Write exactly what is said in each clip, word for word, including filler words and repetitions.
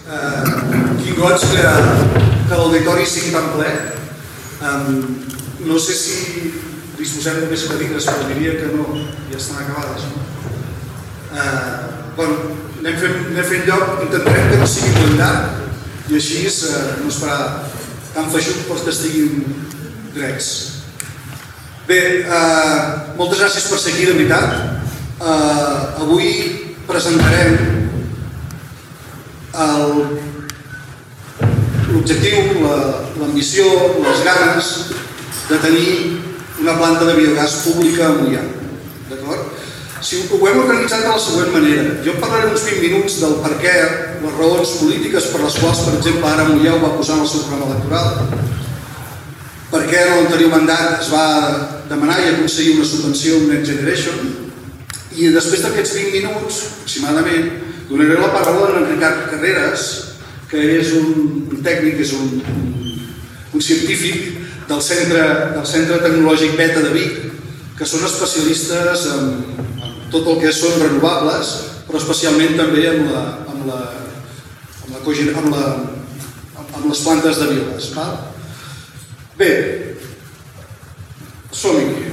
Quin goig que l'auditori sigui tan ple. No sé si disposem de més cadires, però diria que no, ja estan acabades. Anem fent lloc, intentarem que no sigui molt llarg i així no es farà tan feixuc pels que estiguin drets. Bé, moltes gràcies per ser aquí, de veritat. Avui presentarem l'objectiu, l'ambició, les ganes de tenir una planta de biogàs pública a Moià. D'acord? Ho hem organitzat de la següent manera. Jo parlaré uns vint minuts del per què, les raons polítiques per les quals, per exemple, ara Moià ho va posar en el seu programa electoral, per què en l'anterior mandat es va demanar i aconseguir una subvenció amb Next Generation, i després d'aquests vint minuts, aproximadament, donaré la paraula a en Ricard Carreras, que és un tècnic, és un científic del Centre Tecnològic Beta de Vic, que són especialistes en tot el que són renovables, però especialment també amb les plantes de biogàs. Bé, som-hi.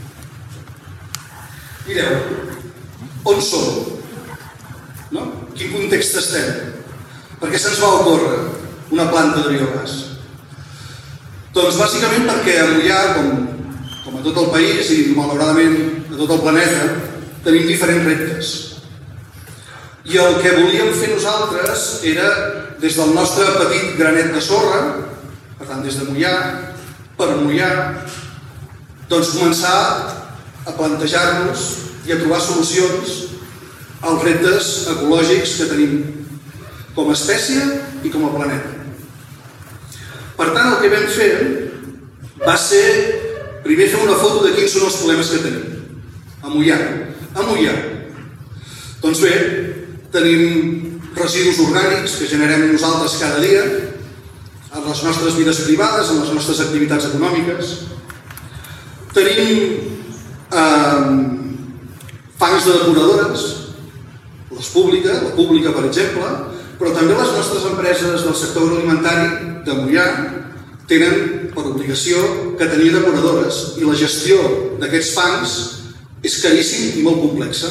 Mireu, on som? En quin context estem? Per què se'ns va ocórrer una planta de biogàs? Doncs bàsicament perquè a Moià, com a tot el país i malauradament a tot el planeta, tenim diferents reptes. I el que volíem fer nosaltres era, des del nostre petit granet de sorra, per tant des de Moià, per Moià, doncs començar a plantejar-nos i a trobar solucions als reptes ecològics que tenim com a espècie i com a planeta. Per tant, el que vam fer va ser primer fer una foto de quins són els problemes que tenim a Moià. A Moià. Doncs bé, tenim residus orgànics que generem nosaltres cada dia en les nostres vides privades, en les nostres activitats econòmiques. Tenim fangs de depuradores, les públiques, la pública per exemple, però també les nostres empreses del sector agroalimentari de Moià tenen per obligació que tenir depuradores i la gestió d'aquests fangs és caríssim i molt complexa.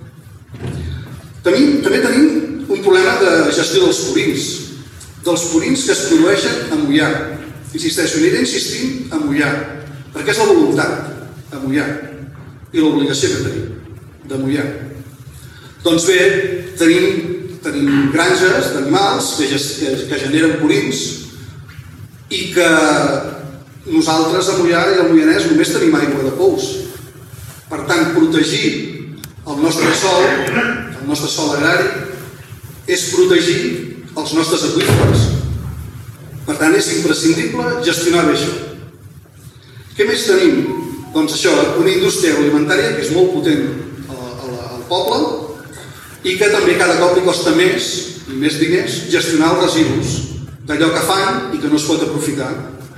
També tenim un problema de gestió dels purins, dels purins que es produeixen a Moià. Insisteixo, aniré insistint a Moià, perquè és la voluntat a Moià i l'obligació que tenim de Moià. Doncs bé, tenim granges d'animals que generen purins i que nosaltres a Moià i al Moianès només tenim aigua de pous. Per tant, protegir el nostre sòl, el nostre sòl agrari, és protegir els nostres aqüífers. Per tant, és imprescindible gestionar bé això. Què més tenim? Doncs això, una indústria agroalimentària que és molt potent al poble i que també cada cop li costa més i més diners gestionar els residus d'allò que fan i que no es pot aprofitar.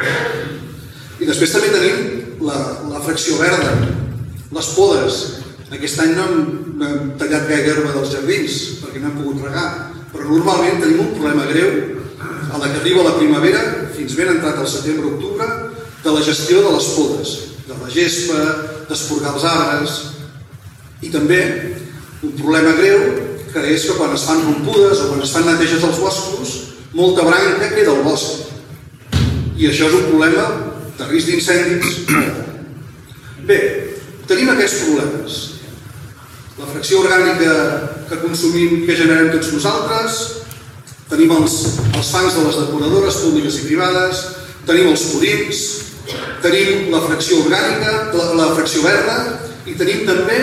I després també tenim la fracció verda, les podes. Aquest any no hem tallat gaire herba dels jardins perquè no hem pogut regar, però normalment tenim un problema greu a la que arriba la primavera, fins ben entrat al setembre-octubre, de la gestió de les podes, de la gespa, d'esporgar els arbres, i també un problema greu que és que quan es fan rompudes o quan es fan neteges dels boscos, molta branca queda al bosc. I això és un problema de risc d'incendis. Bé, tenim aquests problemes. La fracció orgànica que consumim, que generem tots nosaltres, tenim els fangs de les depuradores públiques i privades, tenim els purins, tenim la fracció orgànica, la fracció verda i tenim també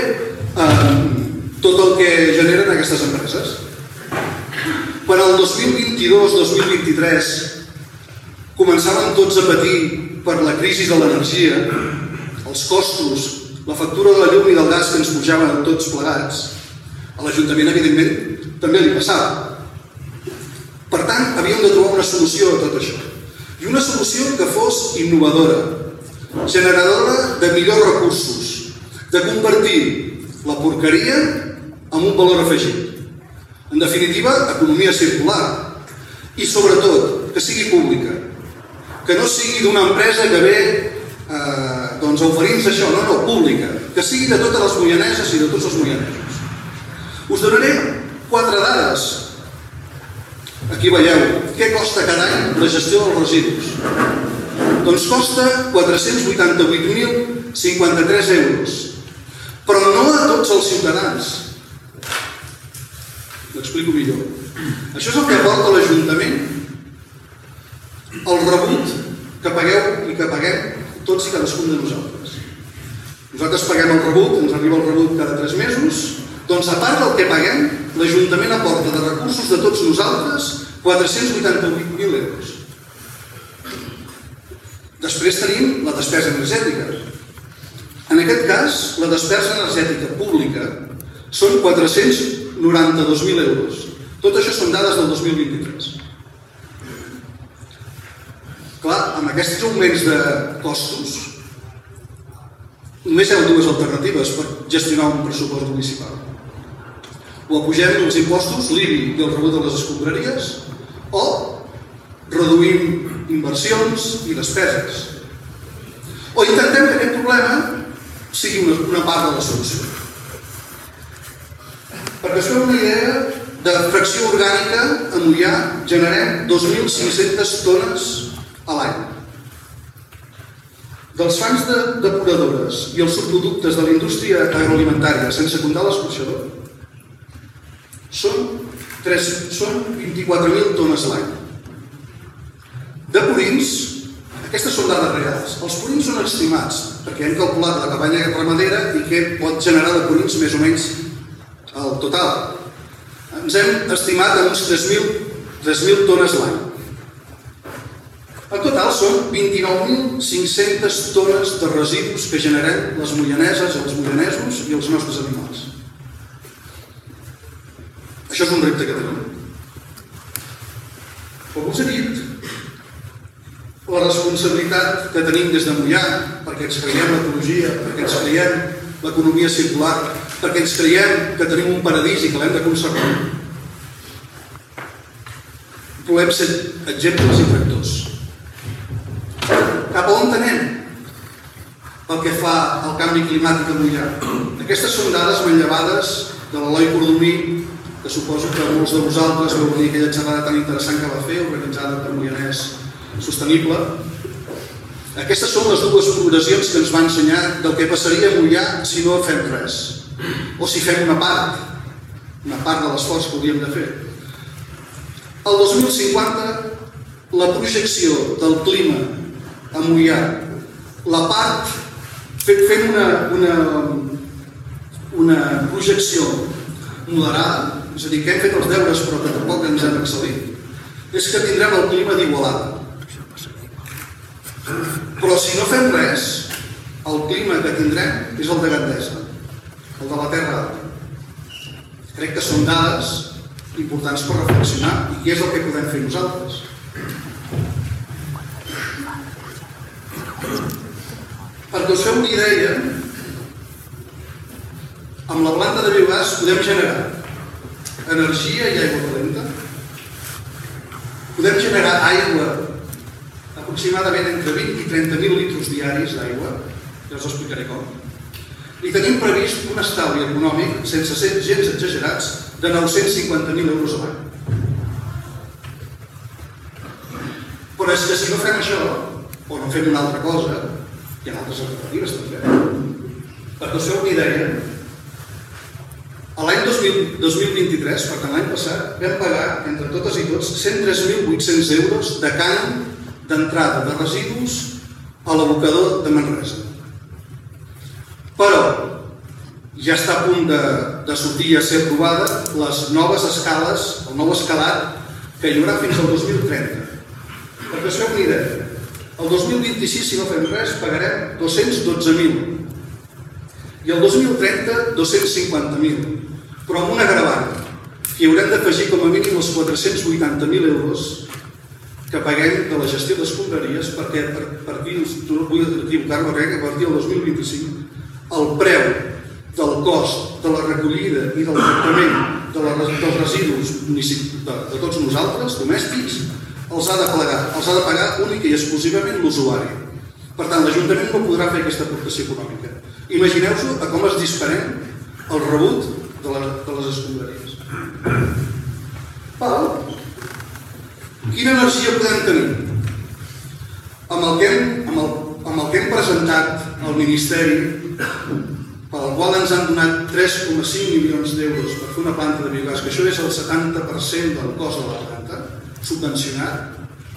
tot el que generen aquestes empreses. Quan el dos mil vint-i-dos dos mil vint-i-tres començaven tots a patir per la crisi de l'energia, els costos, la factura de la llum i del gas que ens pujaven tots plegats, a l'Ajuntament, evidentment, també li passava. Per tant, havíem de trobar una solució a tot això. I una solució que fos innovadora, generadora de millors recursos, de convertir la porqueria en un valor afegit. En definitiva, economia circular. I sobretot, que sigui pública, que no sigui d'una empresa que ve eh, doncs, a oferir-nos això, no, no, pública, que sigui de totes les moianeses i de tots els moianesos. Us donaré quatre dades. Aquí veieu què costa cada any la gestió dels residus. Doncs costa quatre-cents vuitanta-vuit mil cinquanta-tres euros, però no a tots els ciutadans. L'explico millor. Això és el que aporta l'Ajuntament, el rebut que pagueu i que paguem tots i cadascun de nosaltres. Nosaltres paguem el rebut, ens arriba el rebut cada tres mesos, doncs a part del que paguem, l'Ajuntament aporta de recursos de tots nosaltres quatre-cents vuitanta-vuit mil euros. Després tenim la despesa energètica. En aquest cas, la despesa energètica pública són quatre-cents noranta-dos mil euros. Tot això són dades del dos mil vint-i-tres. Clar, amb aquests augments de costos, només hi ha dues alternatives per gestionar un pressupost municipal. O apugem els impostos, l'I B I i el rebut de les escombraries, o reduïm inversions i despeses. O intentem que aquest problema sigui una, una part de la solució. Perquè us feu una idea, de fracció orgànica a Moià generem dos mil cinc-centes tones a l'any. Dels fangs de depuradores i els subproductes de la indústria agroalimentària, sense comptar l'escorxador, són, són vint-i-quatre mil tones l'any. De purins, aquestes són dades reals. Els purins són estimats, perquè hem calculat la cabanya ramadera i què pot generar de purins més o menys el total. Ens hem estimat a uns tres mil tones l'any. En total són vint-i-nou mil cinc-centes tones de residus que generem les moianeses, els moianesos i els nostres animals. Això és un repte que tenim. Com us he dit, la responsabilitat que tenim des de Moià, perquè ens creiem l'ecologia, perquè ens creiem l'economia circular, perquè ens creiem que tenim un paradís i que l'hem de conservar. Volem ser exemples i tractors. Cap a on anem pel que fa al canvi climàtic a Moià? Aquestes són dades manllevades de l'Eloi Cordomí, que suposo que molts de vosaltres veu venir aquella xerrada tan interessant que va fer, organitzada per Moianès Sostenible. Aquestes són les dues progressions que ens va ensenyar del que passaria a Moià si no fem res, o si fem una part, una part de l'esforç que hauríem de fer. El dos mil cinquanta, la projecció del clima a Moià, la part, fent una, una, una projecció moderada, és a dir, que hem fet els deures però que tampoc ens hem excel·lit, és que tindrem el clima d'Igualada. Però si no fem res, el clima que tindrem és el de Gandesa, el de la Terra Alta. Crec que són dades importants per reflexionar i què és el que podem fer nosaltres. Perquè us feu una idea, amb la planta de biogàs podem generar energia i aigua calenta, podem generar aigua aproximadament entre vint i trenta mil litres diaris d'aigua, ja us explicaré com, i tenim previst un estalvi econòmic, sense ser gens exagerats, de nou-cents cinquanta mil euros a l'any. Però és que si no fem això, o no fem una altra cosa, hi ha altres alternatives també. Perquè us feu una idea, l'any dos mil vint-i-tres, per tant l'any passat, vam pagar, entre totes i tots, cent tres mil vuit-cents euros de cànon d'entrada de residus a l'abocador de Manresa. Però ja està a punt de, de sortir i a ser aprovada les noves escales, el nou escalat que hi haurà fins al dos mil trenta. Perquè us feu una idea, el dos mil vint-i-sis, si no fem res, pagarem dos-cents dotze mil i el dos mil trenta dos-cents cinquanta mil, però amb un agravant, que hi haurem d'afegir com a mínim els quatre-cents vuitanta mil euros que paguem de la gestió d'escombraries, perquè per, per aquí, no vull equivocar-me, crec que a partir del dos mil vint-i-cinc el preu del cost de la recollida i del tractament dels residus de tots nosaltres, domèstics, els ha de pagar, els ha de pagar únic i exclusivament l'usuari. Per tant, l'Ajuntament no podrà fer aquesta aportació econòmica. Imagineu-vos a com es disparem el rebut de les, de les escombraries. Val? Quina energia podem tenir? Amb el que hem, amb el, amb el que hem presentat al Ministeri, per al qual ens han donat tres coma cinc milions d'euros per fer una planta de biogàs, que això és el setanta per cent del cost de la planta, subvencionat,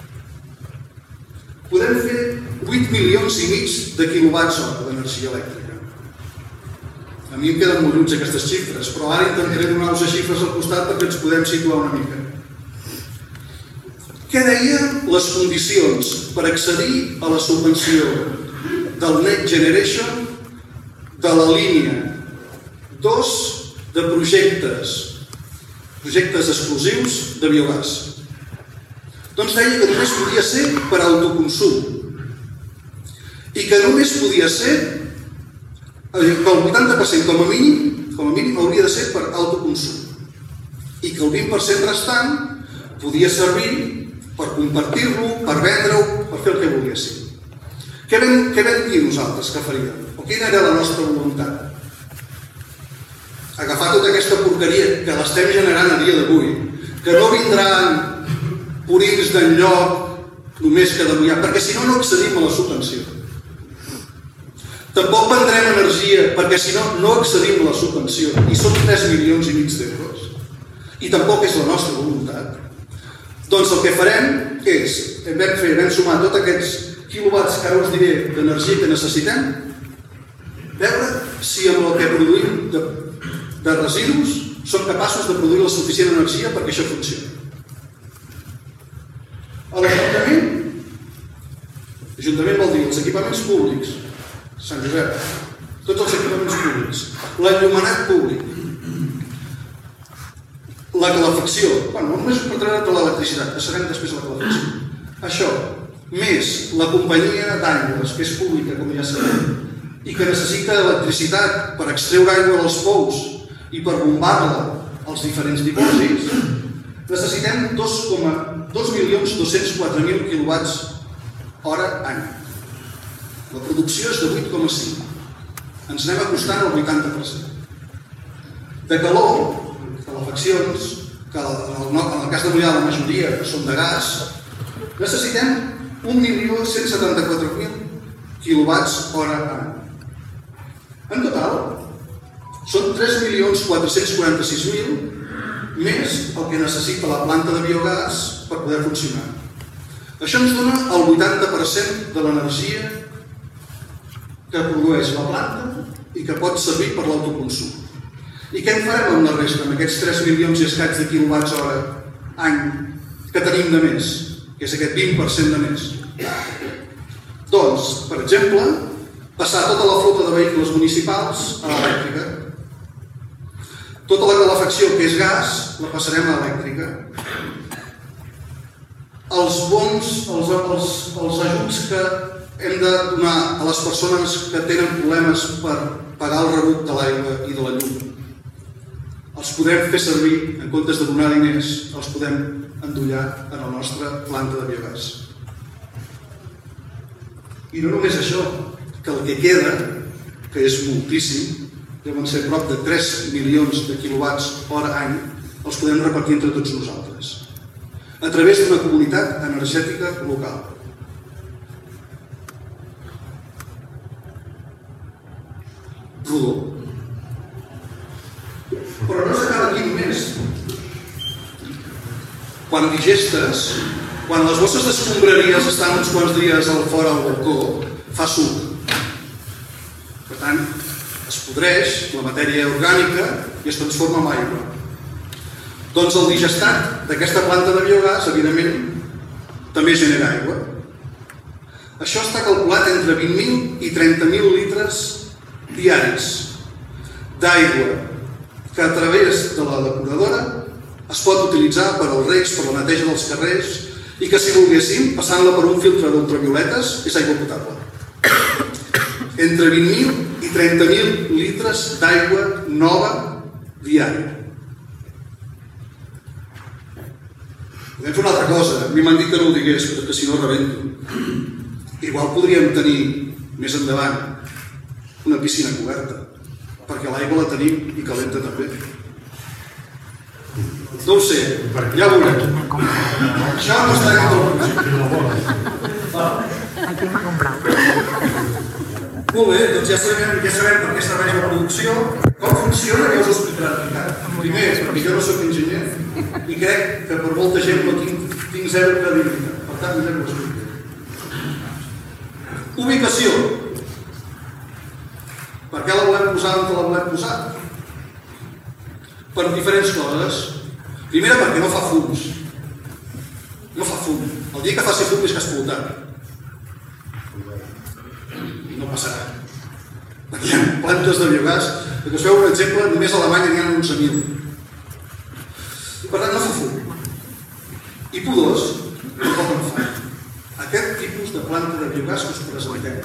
podem fer vuit milions i mig de quilowatts hora d'energia elèctrica. A mi em queden molt lluny aquestes xifres, però ara intentaré donar-vos xifres al costat perquè ens podem situar una mica. Què deien les condicions per accedir a la subvenció del Next Generation de la línia dos de projectes, projectes exclusius de biogàs? Doncs deia que només podia ser per autoconsum i que només podia ser que el vuitanta per cent com a mínim, com a mínim hauria de ser per autoconsum i que el vint per cent restant podia servir per compartir-lo, per vendre-ho, per fer el que volguéssim. Què vam, què vam dir nosaltres que faríem? O quina era la nostra voluntat? Agafar tota aquesta porqueria que l'estem generant a dia d'avui, que no vindran purins d'enlloc només que de mullar, perquè si no no accedim a la subvenció. Tampoc vendrem energia perquè si no no accedim a la subvenció i són tres milions i mig d'euros i tampoc és la nostra voluntat. Doncs el que farem és, vam fer, vam sumar tots aquests quilowatts que ara us diré d'energia que necessitem, veure si amb el que produïm de, de residus som capaços de produir la suficient energia perquè això funcioni. A l'Ajuntament, l'Ajuntament vol dir els equipaments públics, Sant Josep, tots els equipaments públics, l'enllumenat públic, la calefacció, bueno, només us portaré de l'electricitat, passarem després a la calefacció. Això, més la companyia d'aigües, que és pública, com ja sabem, i que necessita electricitat per extreure aigua dels pous i per bombar-la als diferents dipòsits, necessitem dos milions dos-cents quatre mil quilowatts hora any. La producció és de vuit coma cinc. Ens anem acostant al vuitanta per cent. De calor, calefaccions, que en el cas de mullar la majoria són de gas, necessitem un milió cent setanta-quatre mil quilowatts hora any. En total, són tres milions quatre-cents quaranta-sis mil més el que necessita la planta de biogàs per poder funcionar. Això ens dona el vuitanta per cent de l'energia que produeix la planta i que pot servir per l'autoconsum. I què en farem amb la resta, amb aquests tres milions i escaig de quilowatts hora any que tenim de més, que és aquest vint per cent de més? Doncs, per exemple, passar tota la flota de vehicles municipals a l'elèctrica. Tota la calefacció, que és gas, la passarem a elèctrica. Els bons, els, els, els ajuts que hem de donar a les persones que tenen problemes per pagar el rebut de l'aigua i de la llum. Els podem fer servir, en comptes de donar diners, els podem endollar en la nostra planta de biogàs. I no només això, que el que queda, que és moltíssim, deuen ser prop de tres milions de quilowatts hora any, els podem repartir entre tots nosaltres, a través d'una comunitat energètica local. Rodó. Però no s'acaba aquí només. Quan digestes, quan les bosses d'escombraries estan uns quants dies al fora al balcó, fa suc. Per tant, es podreix la matèria orgànica i es transforma en aigua. Doncs el digestat d'aquesta planta de biogàs, evidentment, també genera aigua. Això està calculat entre vint mil i trenta mil litres diaris d'aigua que a través de la depuradora es pot utilitzar per als regs, per la neteja dels carrers i que si volguéssim, passant-la per un filtre d'ultravioletes, és aigua potable. Entre vint mil i trenta mil litres d'aigua nova diària. Podem fer una altra cosa. A mi m'han dit que no ho digués, però que si no rebento. Igual podríem tenir més endavant una piscina coberta, perquè l'aigua la tenim i calenta també. No ho sé, ja ho veurem. Això no està en el projecte. Aquí m'ha comprat. Molt bé, doncs ja sabem, ja sabem per què serveix la producció, com funciona, ja us ho explicarà. Primer, perquè jo no soc enginyer i crec que per molta gent no tinc, tinc zero credibilitat. Per tant, ja ho explicaré. Ubicació. Per què la volem posar on la volem posar? Per diferents coses. Primera, perquè no fa fums. No fa fum. El dia que faci fum és que es explotarà. I no passarà. Aquí hi ha plantes de biogàs, que us feu un exemple, només a Alemanya n'hi ha onze mil. I per tant no fa fum. I pudors, tampoc no fa. Aquest tipus de planta de biogàs que us presentem.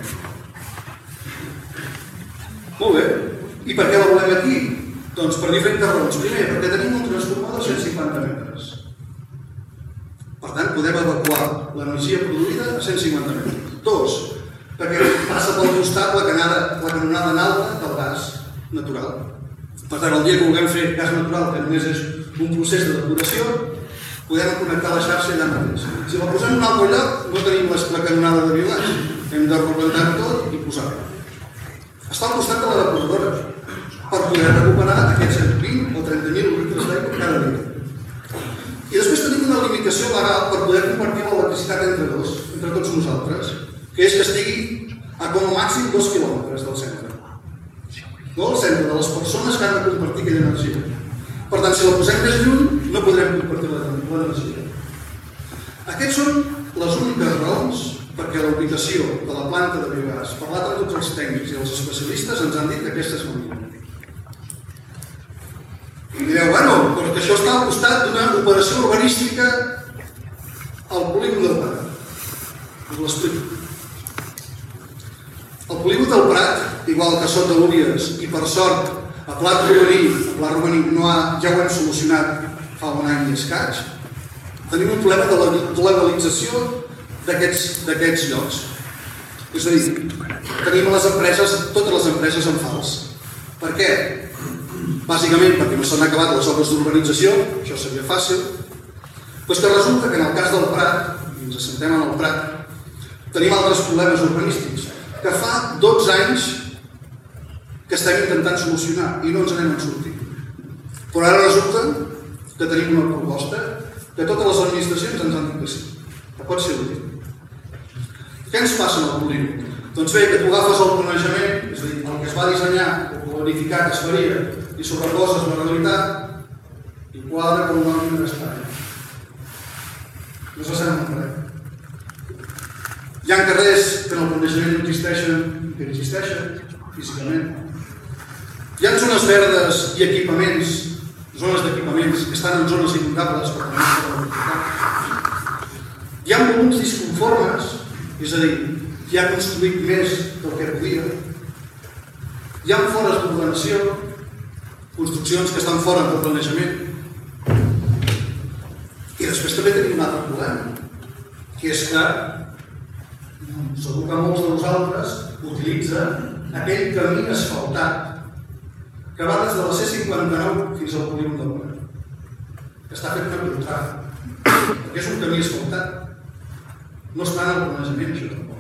Molt bé. I per què la volem aquí? Doncs per diferents raons. Primer, perquè tenim un transformador de cent cinquanta metres. Per tant, podem evacuar l'energia produïda a cent cinquanta metres. Dos, perquè passa pel costat la canonada, la canonada en alta del gas natural. Per tant, el dia que vulguem fer gas natural, que només és un procés de depuració, podem connectar la xarxa allà mateix. Si la posem en un altre lloc, no tenim la canonada de biogàs. Hem de rebentar tot i posar-la. Està al costat de la depuradora, per poder recuperar aquests vint o trenta mil litres d'aigua cada dia. I després tenim una limitació legal per poder compartir l'electricitat entre dos, entre tots nosaltres, que és que estigui a com a màxim dos quilòmetres del centre. No al centre, de les persones que han de compartir aquella energia. Per tant, si la posem més lluny, no podrem compartir l'energia. Aquestes són les úniques raons perquè la ubicació de la planta de biogàs, parlat amb tots els tècnics i els especialistes, ens han dit que aquesta és la millor. I direu, bueno, però que això està al costat d'una operació urbanística al polígon del Prat. Us l'explico. El polígon del Prat, igual que Sot de Lúries, i per sort a Pla Romaní, a Pla Romaní no ha, ja ho hem solucionat fa un any i escaig, tenim un problema de la legalització d'aquests llocs. És a dir, tenim les empreses, totes les empreses en fals. Per què? Bàsicament perquè no s'han acabat les obres d'urbanització, això seria fàcil, però és que resulta que en el cas del Prat, i ens assentem en el Prat, tenim altres problemes urbanístics que fa dotze anys que estem intentant solucionar i no ens n'hem sortit. Però ara resulta que tenim una proposta que totes les administracions ens han dit que sí, que pot ser útil. Què ens passa en el polígon? Doncs bé, que tu agafes el planejament, és a dir, el que es va dissenyar o planificar que es faria i sobreposes la realitat i quadra com una màquina estranya. No s'assembla en res. Hi ha carrers que en el planejament no existeixen i que existeixen físicament. Hi ha zones verdes i equipaments, zones d'equipaments que estan en zones inundables per la nostra velocitat. Hi ha volums disconformes, és a dir, hi ha construït més del que podia. Hi ha fores d'ordenació, construccions que estan fora del planejament. I després també tenim un altre problema, que és que segur que molts de vosaltres utilitzen aquell camí asfaltat que va des de la C cinquanta-nou fins al polígon del Prat, que està fet una pilotada, perquè és un camí asfaltat. No està en el planejament, això tampoc.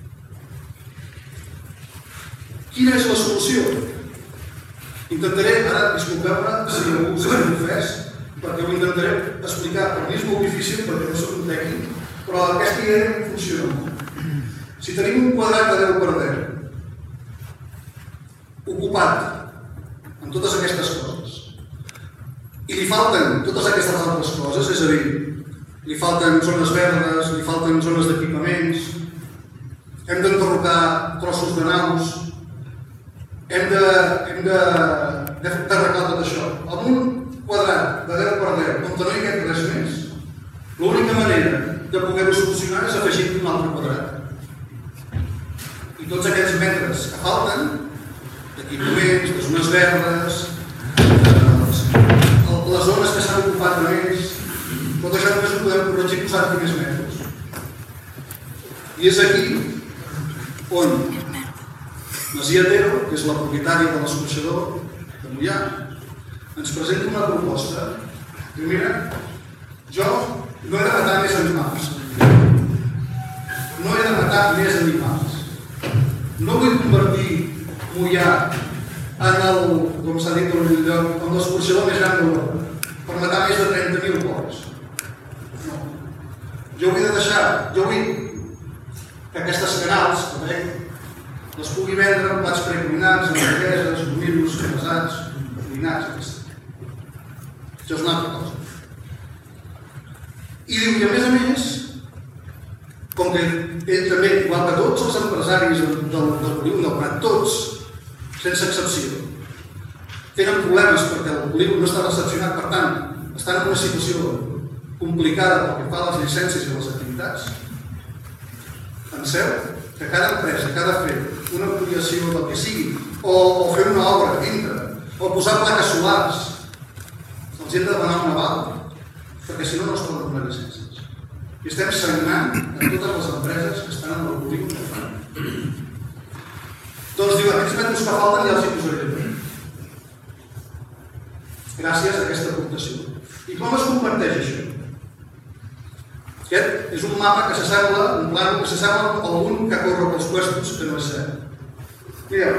Quina és la solució? Intentaré, ara, disculpeu-me si algú s'ha ofès, perquè ho intentaré explicar. Per mi és molt difícil perquè no soc un tècnic, però aquesta idea funciona molt. Si tenim un quadrat de deu per deu ocupat amb totes aquestes coses i li falten totes aquestes altres coses, és a dir, li falten zones verdes, li falten zones d'equipaments, hem d'enderrocar trossos de naus, hem de, hem de, d'arreglar tot això. Amb un quadrat de deu per deu, com que no hi ha res més, l'única manera de poder-ho solucionar és afegir un altre quadrat. I tots aquests metres que falten, d'equipaments, de zones verdes, les zones que s'han ocupat més, tot això només ho podem corregir posant-hi més metres. I és aquí on Masia Tero, que és la propietària de l'escorxador de Moià, ens presenta una proposta. Diu, mira, jo no he de matar més animals. No he de matar més animals. No vull convertir Moià en el, com s'ha dit en un lloc, en l'escorxador més gran d'Europa, per matar més de trenta mil porcs. No. Jo vull de deixar, jo vull que aquestes canals, que veig, les pugui vendre en plats precuinats, hamburgueses, conillos, casats, cuinats, això és una altra cosa. I diu que a més a més, com que ell també, igual que tots els empresaris del, del, del polígon del Prat, tots, sense excepció, tenen problemes perquè el polígon no està recepcionat, per tant, estan en una situació complicada pel que fa a les llicències i les activitats. Penseu que cada empresa, cada fer una ampliació del que sigui, o, o fer una obra dintre, o posar plaques solars, els hem de demanar un aval, perquè si no no es poden donar llicències. I estem sagnant a totes les empreses que estan en el polígon que fan. Doncs diu, aquests metres que falten ja els hi posaré bé. Gràcies a aquesta aportació. I com es comparteix això? Aquest és un mapa que s'assembla, un plano que s'assembla a algun que corre pels puestos que no és cert. Mireu,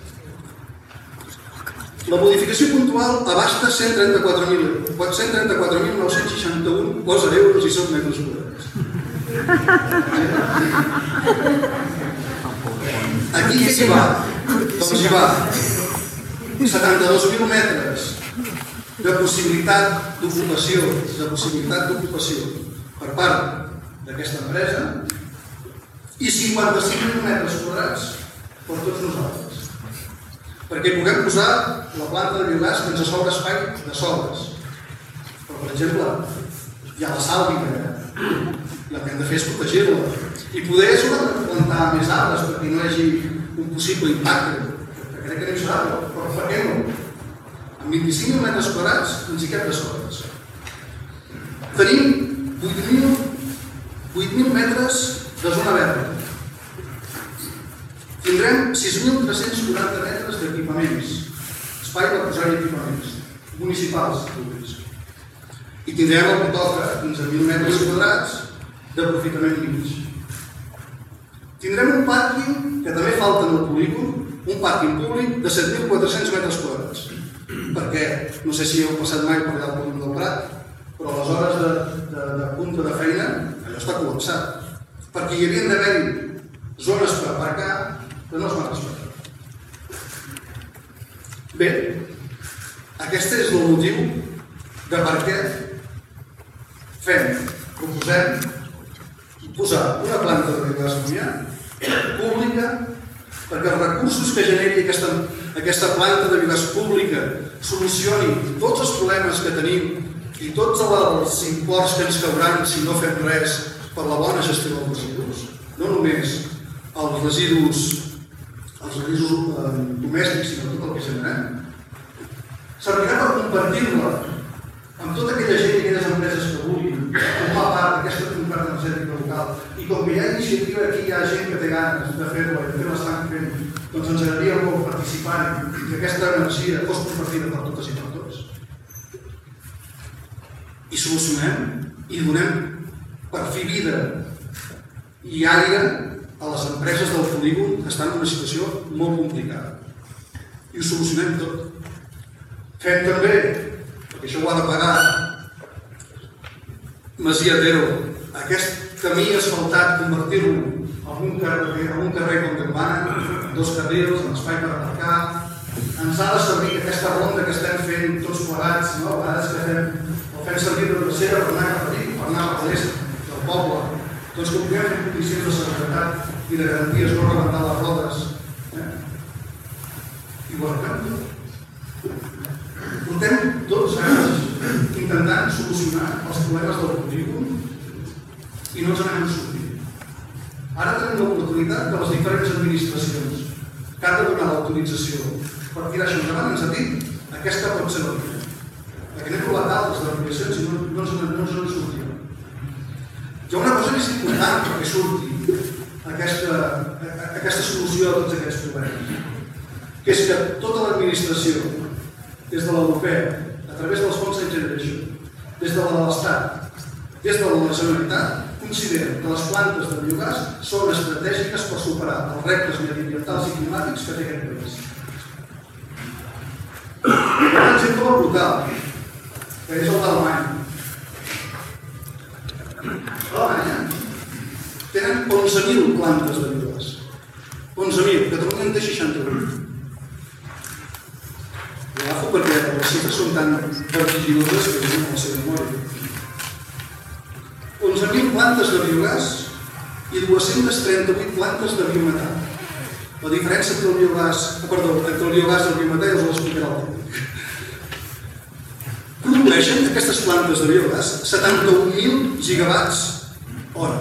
la modificació puntual abasta cent trenta-quatre mil nou-cents seixanta-un posa euros i són metres quadrats. Aquí què hi va? Doncs hi va setanta-dos mil metres de possibilitat d'ocupació, de possibilitat d'ocupació per part d'aquesta empresa i cinquanta-cinc mil metres quadrats per tots nosaltres. Perquè puguem posar la planta de biogàs que ens sobra espai de sobres. Però, per exemple, hi ha la sàlvica, i el que hem de fer és protegir-la. I poder sobretot plantar més arbres perquè no hi hagi un possible impacte, que crec que no hi serà, però per què no? Amb vint-i-cinc mil metres quadrats ens hi cap de sobres. Tenim vuit mil metres de zona verda. Tindrem sis mil tres-cents quaranta metres d'equipaments, espai per posar-hi equipaments municipals públics. I tindrem al Pitoca quinze mil metres quadrats d'aprofitament mig. Tindrem un pàrquing que també falta en el polígon, un pàrquing públic de set mil quatre-cents metres quadrats. Perquè, no sé si heu passat mai per allà al polígon del Prat, però a les hores de, de, de punta de feina allò està col·lapsat. Perquè hi havien d'haver-hi zones per aparcar que no es van respectar. Bé, aquest és el motiu de per què fem, proposem posar una planta de biogàs Moià pública perquè els recursos que generi aquesta, aquesta planta de biogàs pública solucioni tots els problemes que tenim i tots els imports que ens cauran si no fem res per la bona gestió dels residus, no només els residus, els residus eh, domèstics, sinó tot el que generem, servirà per compartir-la amb tota aquella gent i aquelles empreses que vulguin formar part d'aquesta comunitat energètica local. I com que hi ha iniciativa aquí, hi ha gent que té ganes de fer-la i de fer l'estan fent, doncs ens agradaria molt participar i que aquesta energia fos compartida per totes i per tots. I solucionem i donem per fi vida i aire a les empreses del polígon que estan en una situació molt complicada. I ho solucionem tot. Fem també, perquè això ho ha de pagar Masia Tero, aquest camí asfaltat, convertir-lo en un carrer, en un carrer com Déu mana, dos carrils, amb espai per aparcar. Ens ha de servir aquesta ronda que estem fent tots plegats, no? A vegades que fem, o fem servir de tercera per anar cap a Vic, per anar a l'est del poble. Doncs que puguem fer condicions de seguretat i de garanties, no rebentar les rodes. Eh? I ho arreglem tot. Portem dotze anys intentant solucionar els problemes del polígon i no ens n'hem sortit. Ara tenim l'oportunitat de les diferents administracions que han de donar l'autorització per tirar això endavant. Ens ha dit aquesta pot ser la via. perquè n'hem provat altres denominacions i no ens en sortim. Hi ha una cosa més important perquè surti aquesta solució a tots aquests problemes, que és que tota l'administració, des de l'europea, a través dels fons Next Generation, des de l'Estat, des de la Generalitat, consideren que les plantes de biogàs són estratègiques per superar els reptes mediambientals i climàtics que té aquest país. Un exemple brutal, que és el d'Alemanya. A Alemanya tenen onze mil plantes de biogàs. onze mil, Catalunya en té seixanta-vuit. L'agafo perquè les xifres són tan vertiginoses que tenen la seva memòria. onze mil plantes de biogàs i dos-centes trenta-vuit plantes de biometà. La diferència entre el biogàs, perdó, entre el biogàs i el biometà ja us ho explicarà el tècnic. Produeixen aquestes plantes de biogàs setanta-un mil gigawatts hora.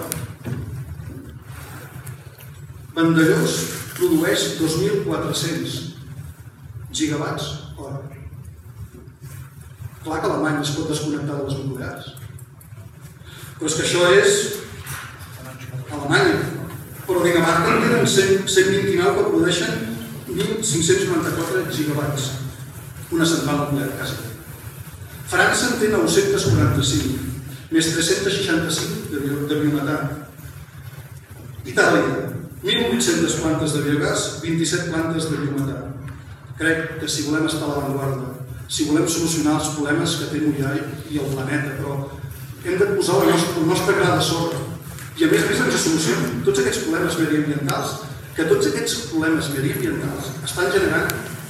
Vandellós produeix dos mil quatre-cents gigawatts hora. Clar que Alemanya es pot desconnectar de les nuclears. Però és que això és Alemanya. Però a Dinamarca en tenen cent vint-i-nou que produeixen mil cinc-cents noranta-quatre gigawatts. Una central nuclear, quasi. França en té nou-cents quaranta-cinc, més tres-cents seixanta-cinc de biometà. Itàlia, mil vuit-centes plantes de biogàs, vint-i-set plantes de biometà. Crec que si volem estar a l'avantguarda, si volem solucionar els problemes que té Mollà i el planeta, però hem de posar el nostre gra de sorra. I a més a més ens solucionen tots aquests problemes mediambientals, que tots aquests problemes mediambientals estan generant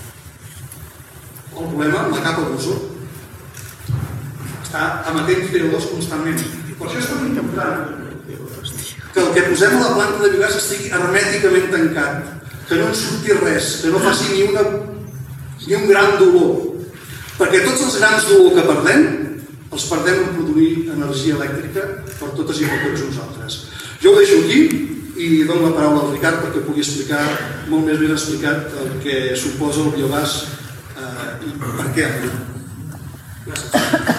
el problema amb la capa d'ozó. Està emetent C O dos constantment. Per això és tan important que el que posem a la planta de biogàs estigui hermèticament tancat, que no en surti res, que no faci ni un gran dolor. Perquè tots els grans dolor que perdem els perdem en produir energia elèctrica per totes i per tots nosaltres. Jo ho deixo aquí i dono la paraula al Ricard perquè pugui explicar molt més ben explicat el que suposa el biogàs i per què. Gràcies.